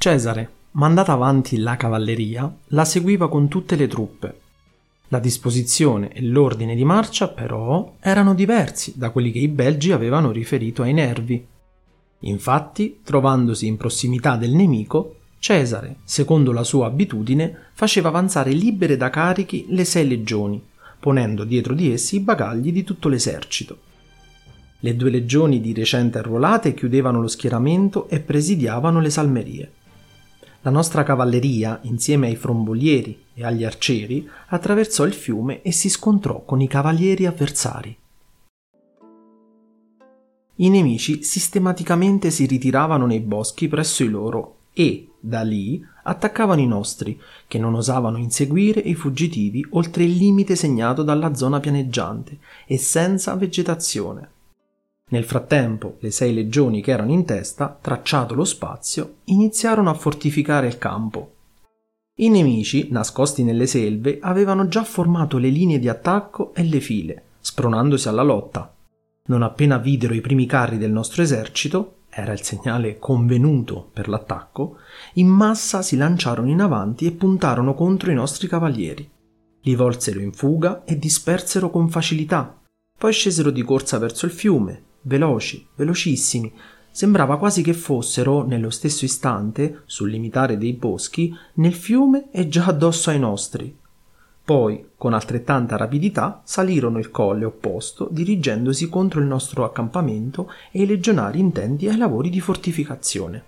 Cesare, mandata avanti la cavalleria, la seguiva con tutte le truppe. La disposizione e l'ordine di marcia, però, erano diversi da quelli che i belgi avevano riferito ai Nervi. Infatti, trovandosi in prossimità del nemico, Cesare, secondo la sua abitudine, faceva avanzare libere da carichi le 6 legioni, ponendo dietro di essi i bagagli di tutto l'esercito. Le 2 legioni di recente arruolate chiudevano lo schieramento e presidiavano le salmerie. La nostra cavalleria, insieme ai frombolieri e agli arcieri, attraversò il fiume e si scontrò con i cavalieri avversari. I nemici sistematicamente si ritiravano nei boschi presso i loro e, da lì, attaccavano i nostri, che non osavano inseguire i fuggitivi oltre il limite segnato dalla zona pianeggiante e senza vegetazione. Nel frattempo, le 6 legioni che erano in testa, tracciato lo spazio, iniziarono a fortificare il campo. I nemici, nascosti nelle selve, avevano già formato le linee di attacco e le file, spronandosi alla lotta. Non appena videro i primi carri del nostro esercito, era il segnale convenuto per l'attacco, in massa si lanciarono in avanti e puntarono contro i nostri cavalieri. Li volsero in fuga e dispersero con facilità. Poi scesero di corsa verso il fiume, veloci, velocissimi. Sembrava quasi che fossero, nello stesso istante, sul limitare dei boschi, nel fiume e già addosso ai nostri. Poi, con altrettanta rapidità, salirono il colle opposto, dirigendosi contro il nostro accampamento e i legionari intenti ai lavori di fortificazione.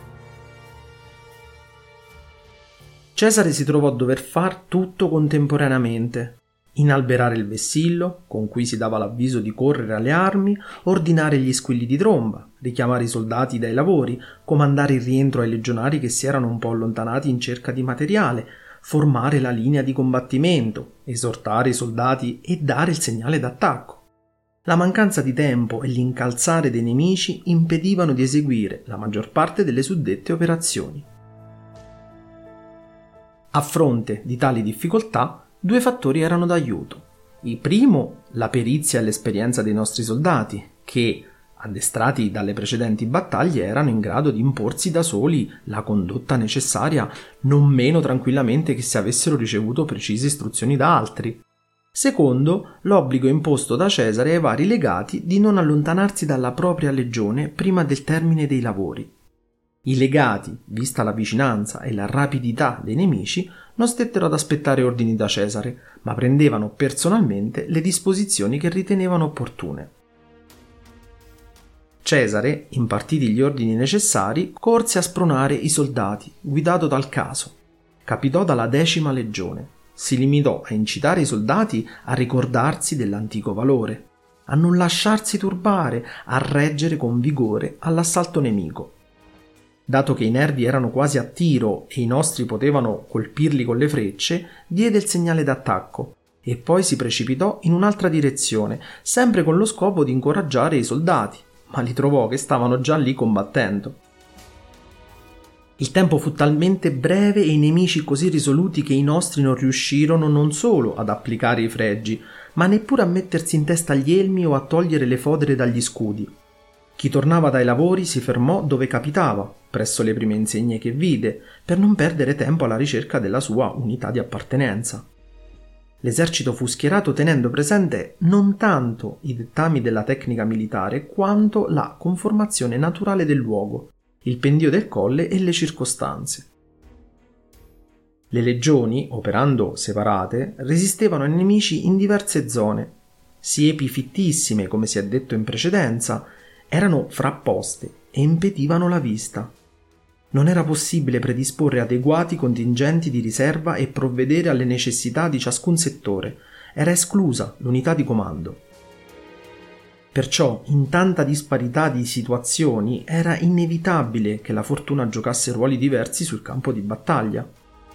Cesare si trovò a dover far tutto contemporaneamente. Inalberare il vessillo, con cui si dava l'avviso di correre alle armi, ordinare gli squilli di tromba, richiamare i soldati dai lavori, comandare il rientro ai legionari che si erano un po' allontanati in cerca di materiale, formare la linea di combattimento, esortare i soldati e dare il segnale d'attacco. La mancanza di tempo e l'incalzare dei nemici impedivano di eseguire la maggior parte delle suddette operazioni. A fronte di tali difficoltà, 2 fattori erano d'aiuto. Il primo, la perizia e l'esperienza dei nostri soldati, che, addestrati dalle precedenti battaglie, erano in grado di imporsi da soli la condotta necessaria non meno tranquillamente che se avessero ricevuto precise istruzioni da altri. Secondo, l'obbligo imposto da Cesare ai vari legati di non allontanarsi dalla propria legione prima del termine dei lavori. I legati, vista la vicinanza e la rapidità dei nemici, non stettero ad aspettare ordini da Cesare, ma prendevano personalmente le disposizioni che ritenevano opportune. Cesare, impartiti gli ordini necessari, corse a spronare i soldati, guidato dal caso. Capitò dalla 10ª legione. Si limitò a incitare i soldati a ricordarsi dell'antico valore, a non lasciarsi turbare, a reggere con vigore all'assalto nemico. Dato che i Nervi erano quasi a tiro e i nostri potevano colpirli con le frecce, diede il segnale d'attacco e poi si precipitò in un'altra direzione, sempre con lo scopo di incoraggiare i soldati, ma li trovò che stavano già lì combattendo. Il tempo fu talmente breve e i nemici così risoluti che i nostri non riuscirono non solo ad applicare i fregi, ma neppure a mettersi in testa gli elmi o a togliere le fodere dagli scudi. Chi tornava dai lavori si fermò dove capitava, presso le prime insegne che vide, per non perdere tempo alla ricerca della sua unità di appartenenza. L'esercito fu schierato tenendo presente non tanto i dettami della tecnica militare quanto la conformazione naturale del luogo, il pendio del colle e le circostanze. Le legioni, operando separate, resistevano ai nemici in diverse zone. Siepi fittissime, come si è detto in precedenza, erano frapposte e impedivano la vista. Non era possibile predisporre adeguati contingenti di riserva e provvedere alle necessità di ciascun settore. Era esclusa l'unità di comando. Perciò, in tanta disparità di situazioni, era inevitabile che la fortuna giocasse ruoli diversi sul campo di battaglia.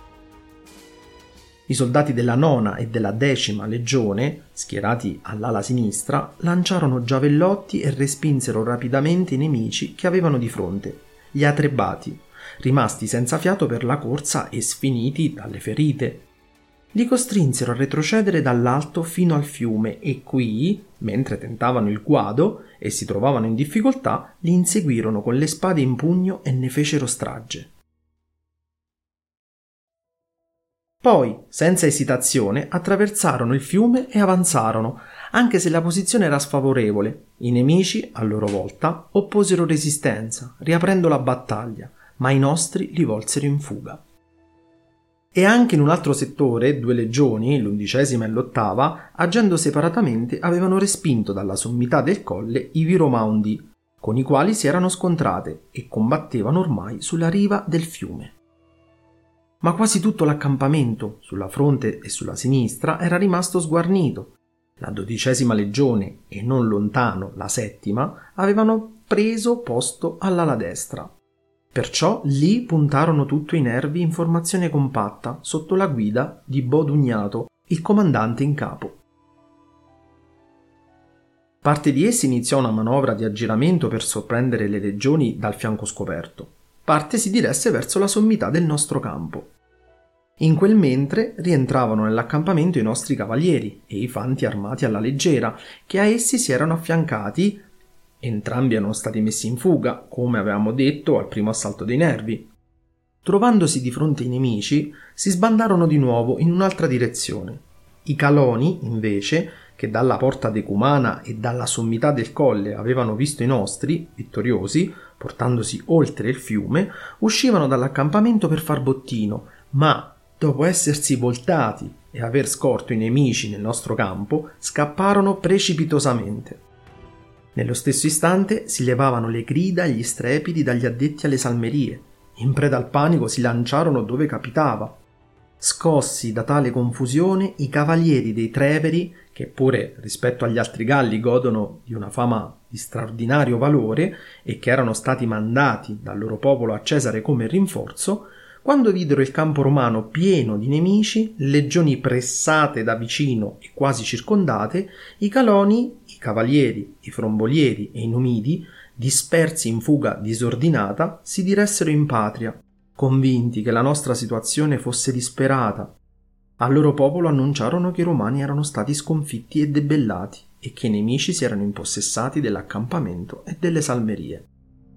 I soldati della 9ª e della 10ª legione, schierati all'ala sinistra, lanciarono giavellotti e respinsero rapidamente i nemici che avevano di fronte, gli atrebati, rimasti senza fiato per la corsa e sfiniti dalle ferite. Li costrinsero a retrocedere dall'alto fino al fiume e qui, mentre tentavano il guado e si trovavano in difficoltà, li inseguirono con le spade in pugno e ne fecero strage. Poi, senza esitazione, attraversarono il fiume e avanzarono, anche se la posizione era sfavorevole. I nemici, a loro volta, opposero resistenza, riaprendo la battaglia, ma i nostri li volsero in fuga. E anche in un altro settore, 2 legioni, l'11ª e l'8ª, agendo separatamente, avevano respinto dalla sommità del colle i Viromaundi, con i quali si erano scontrate e combattevano ormai sulla riva del fiume. Ma quasi tutto l'accampamento, sulla fronte e sulla sinistra, era rimasto sguarnito. La 12ª legione e non lontano la 7ª avevano preso posto all'ala destra. Perciò lì puntarono tutto i nervi in formazione compatta sotto la guida di Bodugnato, il comandante in capo. Parte di essi iniziò una manovra di aggiramento per sorprendere le legioni dal fianco scoperto. Parte si diresse verso la sommità del nostro campo. In quel mentre rientravano nell'accampamento i nostri cavalieri e i fanti armati alla leggera, che a essi si erano affiancati. Entrambi erano stati messi in fuga, come avevamo detto al primo assalto dei nervi. Trovandosi di fronte ai nemici, si sbandarono di nuovo in un'altra direzione. I caloni, invece, che dalla porta decumana e dalla sommità del colle avevano visto i nostri, vittoriosi, portandosi oltre il fiume, uscivano dall'accampamento per far bottino, ma dopo essersi voltati e aver scorto i nemici nel nostro campo, scapparono precipitosamente. Nello stesso istante si levavano le grida e gli strepiti dagli addetti alle salmerie. In preda al panico si lanciarono dove capitava. Scossi da tale confusione, i cavalieri dei Treveri, che pure rispetto agli altri galli godono di una fama di straordinario valore e che erano stati mandati dal loro popolo a Cesare come rinforzo, quando videro il campo romano pieno di nemici, legioni pressate da vicino e quasi circondate, i caloni, i cavalieri, i frombolieri e i numidi, dispersi in fuga disordinata, si diressero in patria, convinti che la nostra situazione fosse disperata. Al loro popolo annunciarono che i romani erano stati sconfitti e debellati e che i nemici si erano impossessati dell'accampamento e delle salmerie.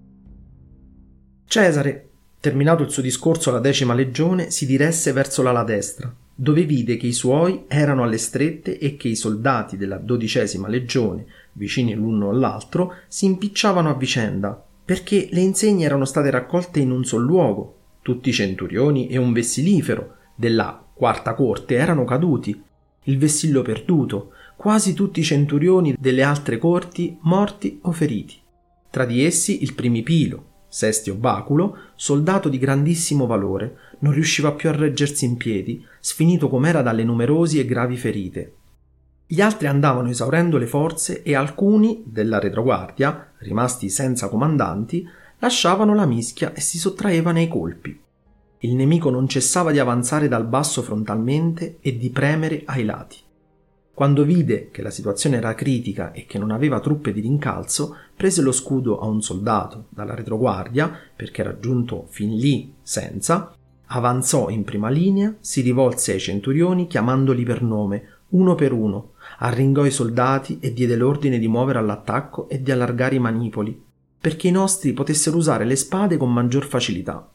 Cesare, terminato il suo discorso alla 10ª legione, si diresse verso l'ala destra, dove vide che i suoi erano alle strette e che i soldati della 12ª legione, vicini l'uno all'altro, si impicciavano a vicenda, perché le insegne erano state raccolte in un sol luogo. Tutti i centurioni e un vessilifero della 4ª corte erano caduti, il vessillo perduto, quasi tutti i centurioni delle altre corti morti o feriti. Tra di essi il primipilo, Sestio Baculo, soldato di grandissimo valore, non riusciva più a reggersi in piedi, sfinito com'era dalle numerosi e gravi ferite. Gli altri andavano esaurendo le forze e alcuni della retroguardia, rimasti senza comandanti, lasciavano la mischia e si sottraevano ai colpi. Il nemico non cessava di avanzare dal basso frontalmente e di premere ai lati. Quando vide che la situazione era critica e che non aveva truppe di rincalzo, prese lo scudo a un soldato dalla retroguardia, perché era giunto fin lì senza, avanzò in prima linea, si rivolse ai centurioni chiamandoli per nome, uno per uno, arringò i soldati e diede l'ordine di muovere all'attacco e di allargare i manipoli, perché i nostri potessero usare le spade con maggior facilità.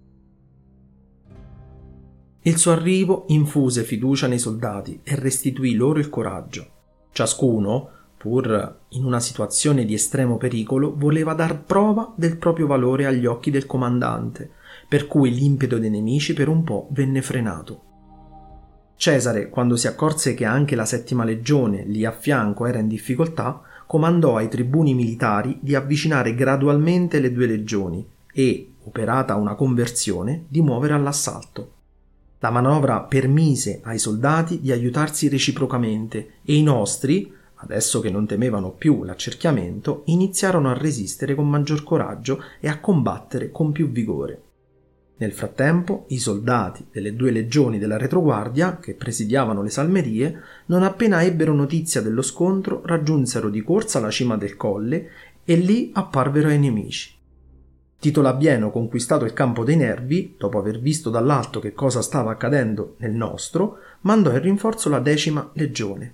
Il suo arrivo infuse fiducia nei soldati e restituì loro il coraggio. Ciascuno, pur in una situazione di estremo pericolo, voleva dar prova del proprio valore agli occhi del comandante, per cui l'impeto dei nemici per un po' venne frenato. Cesare, quando si accorse che anche la 7ª legione lì a fianco era in difficoltà, comandò ai tribuni militari di avvicinare gradualmente le 2 legioni e, operata una conversione, di muovere all'assalto. La manovra permise ai soldati di aiutarsi reciprocamente e i nostri, adesso che non temevano più l'accerchiamento, iniziarono a resistere con maggior coraggio e a combattere con più vigore. Nel frattempo, i soldati delle 2 legioni della retroguardia, che presidiavano le salmerie, non appena ebbero notizia dello scontro, raggiunsero di corsa la cima del colle e lì apparvero ai nemici. Tito Labieno, conquistato il campo dei Nervi, dopo aver visto dall'alto che cosa stava accadendo nel nostro, mandò in rinforzo la 10ª legione.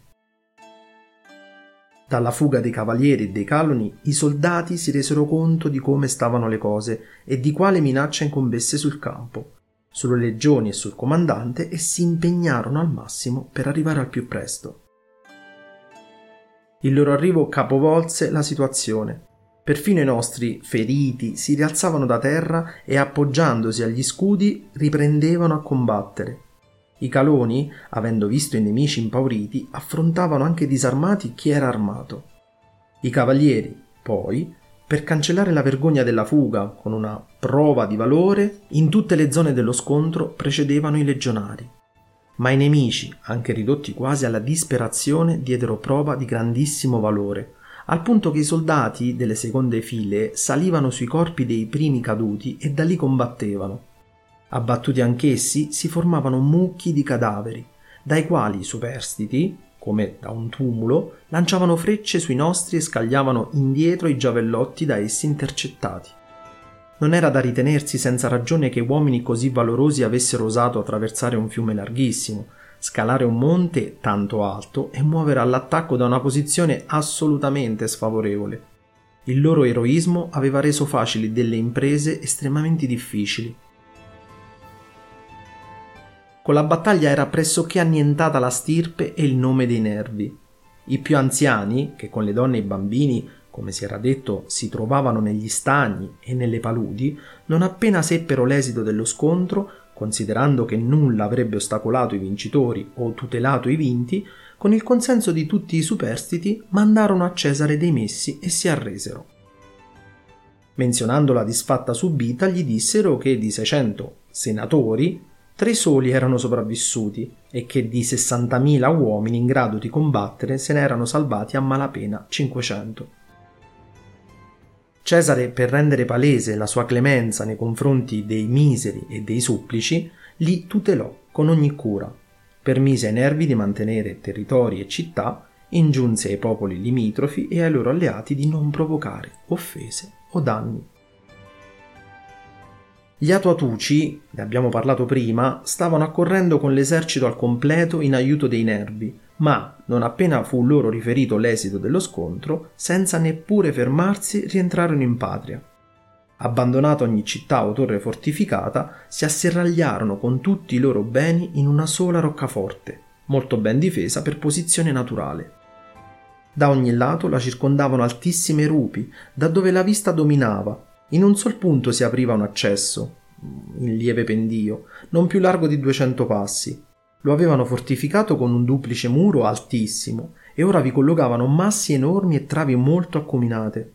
Dalla fuga dei cavalieri e dei caloni, i soldati si resero conto di come stavano le cose e di quale minaccia incombesse sul campo. sulle legioni e sul comandante e si impegnarono al massimo per arrivare al più presto. Il loro arrivo capovolse la situazione. Perfino i nostri feriti si rialzavano da terra e appoggiandosi agli scudi riprendevano a combattere. I caloni, avendo visto i nemici impauriti, affrontavano anche disarmati chi era armato. I cavalieri, poi, per cancellare la vergogna della fuga con una prova di valore, in tutte le zone dello scontro precedevano i legionari. Ma i nemici, anche ridotti quasi alla disperazione, diedero prova di grandissimo valore, al punto che i soldati delle seconde file salivano sui corpi dei primi caduti e da lì combattevano. Abbattuti anch'essi, si formavano mucchi di cadaveri, dai quali i superstiti, come da un tumulo, lanciavano frecce sui nostri e scagliavano indietro i giavellotti da essi intercettati. Non era da ritenersi senza ragione che uomini così valorosi avessero osato attraversare un fiume larghissimo, scalare un monte tanto alto e muovere all'attacco da una posizione assolutamente sfavorevole. Il loro eroismo aveva reso facili delle imprese estremamente difficili. Con la battaglia era pressoché annientata la stirpe e il nome dei Nervi. I più anziani, che con le donne e i bambini, come si era detto, si trovavano negli stagni e nelle paludi, non appena seppero l'esito dello scontro, considerando che nulla avrebbe ostacolato i vincitori o tutelato i vinti, con il consenso di tutti i superstiti mandarono a Cesare dei messi e si arresero. Menzionando la disfatta subita, gli dissero che di 600 senatori 3 soli erano sopravvissuti e che di 60.000 uomini in grado di combattere se ne erano salvati a malapena 500. Cesare, per rendere palese la sua clemenza nei confronti dei miseri e dei supplici, li tutelò con ogni cura, permise ai Nervi di mantenere territori e città, ingiunse ai popoli limitrofi e ai loro alleati di non provocare offese o danni. Gli Atuatuci, ne abbiamo parlato prima, stavano accorrendo con l'esercito al completo in aiuto dei Nervi, ma, non appena fu loro riferito l'esito dello scontro, senza neppure fermarsi rientrarono in patria. Abbandonata ogni città o torre fortificata, si asserragliarono con tutti i loro beni in una sola roccaforte, molto ben difesa per posizione naturale. Da ogni lato la circondavano altissime rupi, da dove la vista dominava. In un sol punto si apriva un accesso, in lieve pendio, non più largo di 200 passi. Lo avevano fortificato con un duplice muro altissimo e ora vi collocavano massi enormi e travi molto acuminate.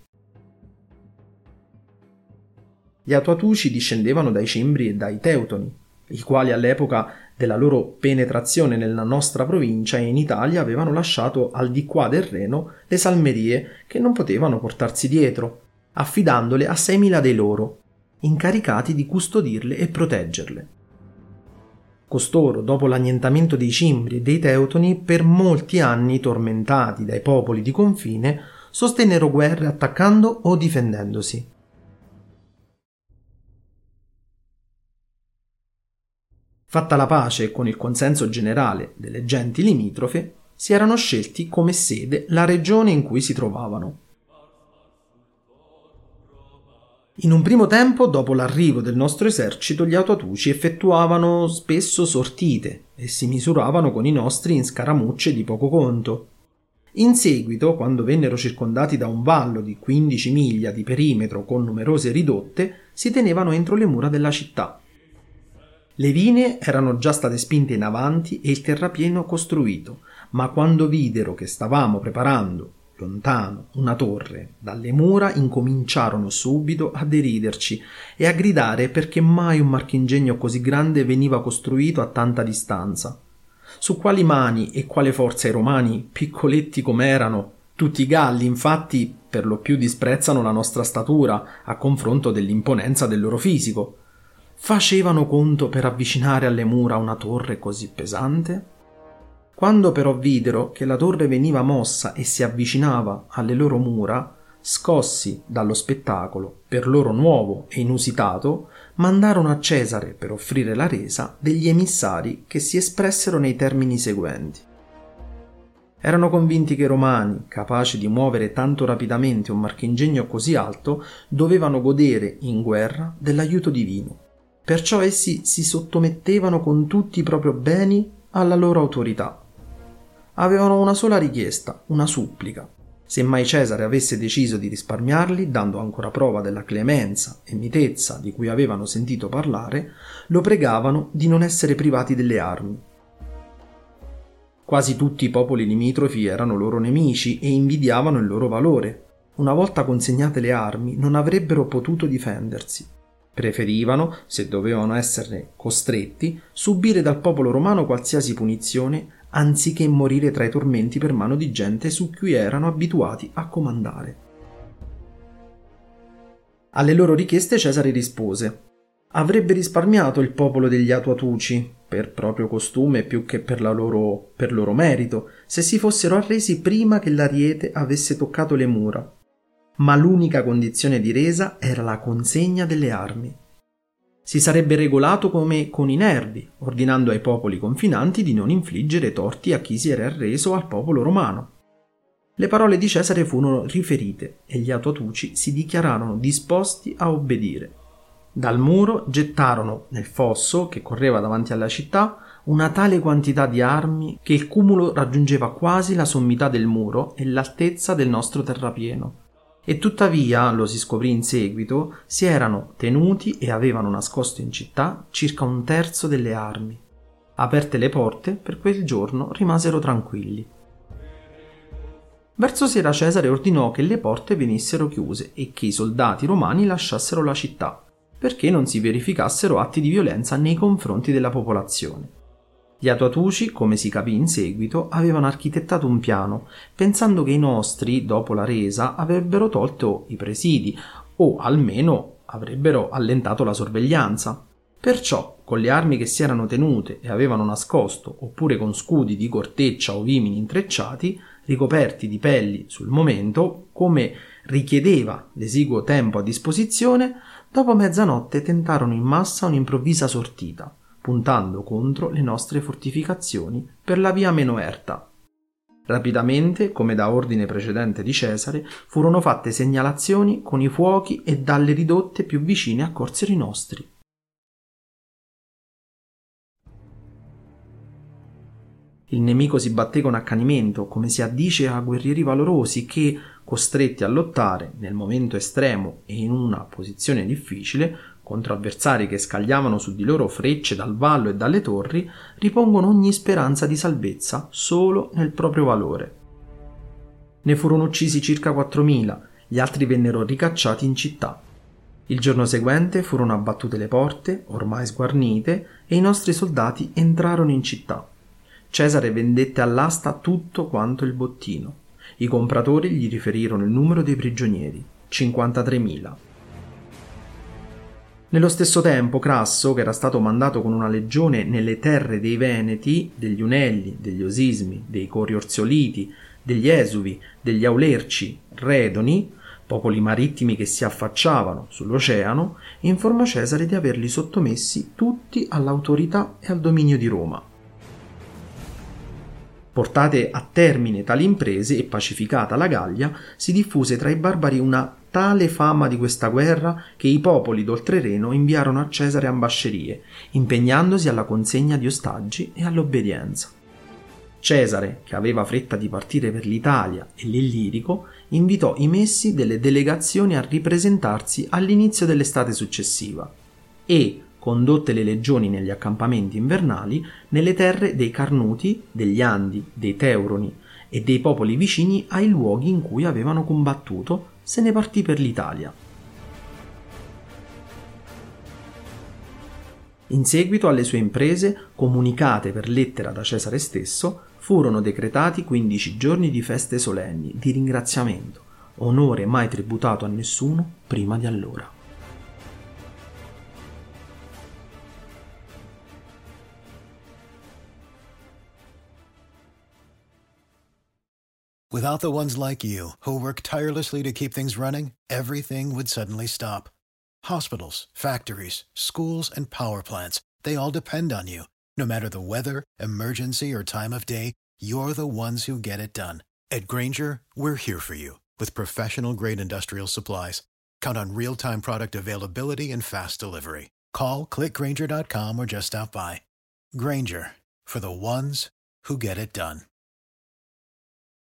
Gli Atuatuci discendevano dai Cimbri e dai Teutoni, i quali all'epoca della loro penetrazione nella nostra provincia e in Italia avevano lasciato al di qua del Reno le salmerie che non potevano portarsi dietro, affidandole a 6.000 dei loro, incaricati di custodirle e proteggerle. Costoro, dopo l'annientamento dei Cimbri e dei Teutoni, per molti anni tormentati dai popoli di confine, sostennero guerre attaccando o difendendosi. Fatta la pace con il consenso generale delle genti limitrofe, si erano scelti come sede la regione in cui si trovavano. In un primo tempo, dopo l'arrivo del nostro esercito, gli Atuatuci effettuavano spesso sortite e si misuravano con i nostri in scaramucce di poco conto. In seguito, quando vennero circondati da un vallo di 15 miglia di perimetro con numerose ridotte, si tenevano entro le mura della città. Le vine erano già state spinte in avanti e il terrapieno costruito, ma quando videro che stavamo preparando lontano una torre, dalle mura incominciarono subito a deriderci e a gridare perché mai un marchingegno così grande veniva costruito a tanta distanza. Su quali mani e quale forza i romani, piccoletti com'erano? Tutti i Galli, infatti, per lo più disprezzano la nostra statura a confronto dell'imponenza del loro fisico. Facevano conto per avvicinare alle mura una torre così pesante? Quando però videro che la torre veniva mossa e si avvicinava alle loro mura, scossi dallo spettacolo, per loro nuovo e inusitato, mandarono a Cesare, per offrire la resa, degli emissari che si espressero nei termini seguenti. Erano convinti che i Romani, capaci di muovere tanto rapidamente un marchingegno così alto, dovevano godere, in guerra, dell'aiuto divino. Perciò essi si sottomettevano con tutti i propri beni alla loro autorità. Avevano una sola richiesta, una supplica. Se mai Cesare avesse deciso di risparmiarli, dando ancora prova della clemenza e mitezza di cui avevano sentito parlare, lo pregavano di non essere privati delle armi. Quasi tutti i popoli limitrofi erano loro nemici e invidiavano il loro valore. Una volta consegnate le armi, non avrebbero potuto difendersi. Preferivano, se dovevano esserne costretti, subire dal popolo romano qualsiasi punizione anziché morire tra i tormenti per mano di gente su cui erano abituati a comandare. Alle loro richieste Cesare rispose: avrebbe risparmiato il popolo degli Atuatuci, per proprio costume più che per loro merito, se si fossero arresi prima che l'ariete avesse toccato le mura. Ma l'unica condizione di resa era la consegna delle armi. Si sarebbe regolato come con i nervi, ordinando ai popoli confinanti di non infliggere torti a chi si era arreso al popolo romano. Le parole di Cesare furono riferite e gli Atuatuci si dichiararono disposti a obbedire. Dal muro gettarono nel fosso che correva davanti alla città una tale quantità di armi che il cumulo raggiungeva quasi la sommità del muro e l'altezza del nostro terrapieno. E tuttavia, lo si scoprì in seguito, si erano tenuti e avevano nascosto in città circa un terzo delle armi. Aperte le porte, per quel giorno rimasero tranquilli. Verso sera Cesare ordinò che le porte venissero chiuse e che i soldati romani lasciassero la città, perché non si verificassero atti di violenza nei confronti della popolazione. Gli Atuatuci, come si capì in seguito, avevano architettato un piano, pensando che i nostri, dopo la resa, avrebbero tolto i presidi, o almeno avrebbero allentato la sorveglianza. Perciò, con le armi che si erano tenute e avevano nascosto, oppure con scudi di corteccia o vimini intrecciati, ricoperti di pelli sul momento, come richiedeva l'esiguo tempo a disposizione, dopo mezzanotte tentarono in massa un'improvvisa sortita, puntando contro le nostre fortificazioni per la via meno erta. Rapidamente, come da ordine precedente di Cesare, furono fatte segnalazioni con i fuochi e dalle ridotte più vicine accorsero i nostri. Il nemico si batté con accanimento, come si addice a guerrieri valorosi che, costretti a lottare nel momento estremo e in una posizione difficile, contro avversari che scagliavano su di loro frecce dal vallo e dalle torri, ripongono ogni speranza di salvezza solo nel proprio valore. Ne furono uccisi circa 4.000, gli altri vennero ricacciati in città. Il giorno seguente furono abbattute le porte, ormai sguarnite, e i nostri soldati entrarono in città. Cesare vendette all'asta tutto quanto il bottino. I compratori gli riferirono il numero dei prigionieri, 53.000. Nello stesso tempo Crasso, che era stato mandato con una legione nelle terre dei Veneti, degli Unelli, degli Osismi, dei Coriorzoliti, degli Esuvi, degli Aulerci, Redoni, popoli marittimi che si affacciavano sull'oceano, informò Cesare di averli sottomessi tutti all'autorità e al dominio di Roma. Portate a termine tali imprese e pacificata la Gallia, si diffuse tra i barbari una tale fama di questa guerra che i popoli d'oltrereno inviarono a Cesare ambascerie, impegnandosi alla consegna di ostaggi e all'obbedienza. Cesare, che aveva fretta di partire per l'Italia e l'Illirico, invitò i messi delle delegazioni a ripresentarsi all'inizio dell'estate successiva e, condotte le legioni negli accampamenti invernali, nelle terre dei Carnuti, degli Andi, dei Teuroni e dei popoli vicini ai luoghi in cui avevano combattuto, se ne partì per l'Italia. In seguito alle sue imprese, comunicate per lettera da Cesare stesso, furono decretati 15 giorni di feste solenni, di ringraziamento, onore mai tributato a nessuno prima di allora. Without the ones like you, who work tirelessly to keep things running, everything would suddenly stop. Hospitals, factories, schools, and power plants, they all depend on you. No matter the weather, emergency, or time of day, you're the ones who get it done. At Grainger, we're here for you with professional-grade industrial supplies. Count on real-time product availability and fast delivery. Call, click Grainger.com, or just stop by. Grainger, for the ones who get it done.